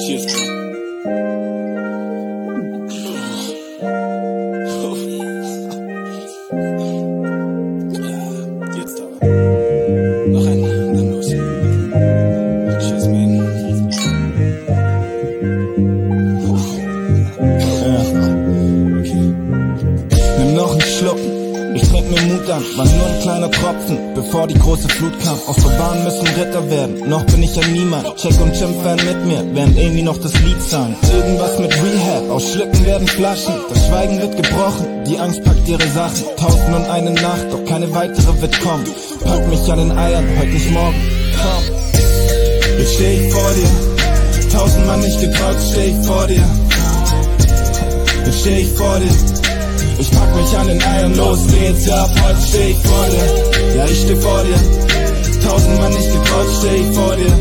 Cheers, jetzt aber. Noch einen, dann los. Cheers, man. Nimm noch einen Schluck, ich trink mir Mut an, war nur ein kleiner Tropfen, bevor die große Flut kam. Aus der Bahn müssen Ritter werden, noch bin ich ein Niemand. Check und Jim fern mit mir, während Amy noch das Lied sang. Irgendwas mit Rehab, aus Schlücken werden Flaschen. Das Schweigen wird gebrochen, die Angst packt ihre Sachen. 1001 Nacht, doch keine weitere wird kommen. Pack mich an den Eiern, heute nicht morgen, komm. Jetzt steh ich vor dir, 1000 Mal nicht getraut, steh ich vor dir. Jetzt steh ich vor dir, ich pack mich an den Eiern, los geht's, ja, ab heute steh ich vor dir. Ja, ich steh vor dir, 1000 Mal nicht getraut, steh ich vor dir.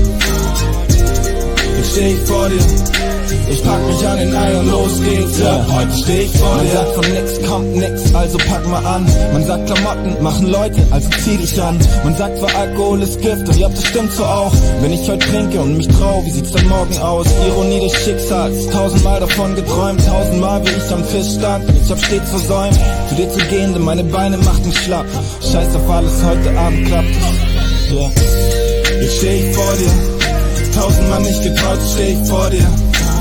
Jetzt steh ich vor dir, ich pack mich an den Eiern, los geht's, ja, heute steh ich vor dir. Man sagt von nix kommt nix, also pack mal an. Man sagt Klamotten machen Leute, also zieh dich an. Man sagt zwar Alkohol ist Gift und ja, das stimmt so auch. Wenn ich heute trinke und mich trau, wie sieht's dann morgen aus? Ironie des Schicksals, 1000-mal davon geträumt, 1000-mal wie ich am Tisch stand. Ich hab stets versäumt, zu dir zu gehen, denn meine Beine machten schlapp. Scheiß auf alles, heute Abend klappt es, yeah. Jetzt steh ich vor dir, 1000-mal nicht getraut, steh ich vor dir.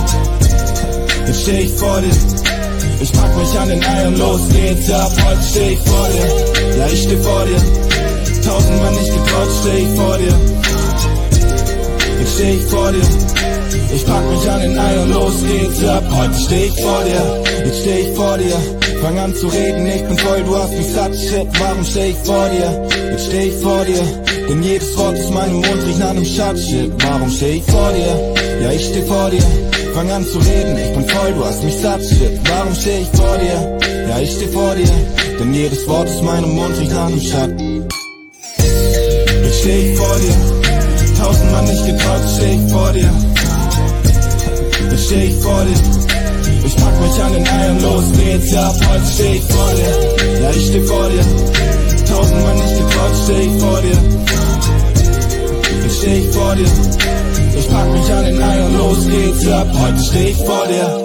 Jetzt steh ich vor dir, ich pack mich an den Eiern, los geht's, ja, ab heute steh ich vor dir. Ja, ich steh vor dir, 1000-mal nicht getraut, steh ich vor dir. Jetzt steh ich vor dir, ich pack mich an den Eiern, los geht's, ja, ab heute steh ich vor dir. Jetzt steh ich vor dir, fang an zu reden, ich bin voll, du hast mich satt, shit, warum steh ich vor dir? Jetzt steh ich vor dir, denn jedes Wort aus meinem Mund riecht nach einem Schatz, shit, warum steh ich vor dir? Ja, ich steh vor dir, fang an zu reden, ich bin voll, du hast mich satt, shit, warum steh ich vor dir? Ja, ich steh vor dir, denn jedes Wort aus meinem Mund riecht nach einem Schatten. Jetzt steh ich vor dir, 1000-mal nicht getraut, steh ich vor dir. Jetzt steh ich vor dir, ich pack mich an den Eiern, los geht's, ja, ab heute steh ich vor dir. Ja, ich steh vor dir, 1000-mal nicht getraut, steh ich vor dir. Jetzt steh ich vor dir, ich pack mich an den Eiern, los geht's, ja, ab heute steh ich vor dir.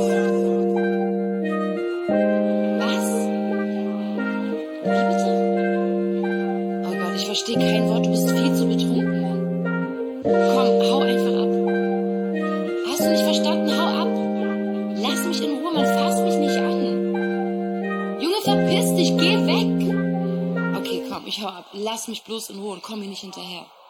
Was? Wie bitte? Oh Gott, ich verstehe kein Wort, du bist viel zu betrunken, Mann. Komm, hau einfach ab. Hast du nicht verstanden? Hau ab. Lass mich in Ruhe, man fasst mich nicht an. Junge, verpiss dich, geh weg. Okay, komm, ich hau ab. Lass mich bloß in Ruhe und komm mir nicht hinterher.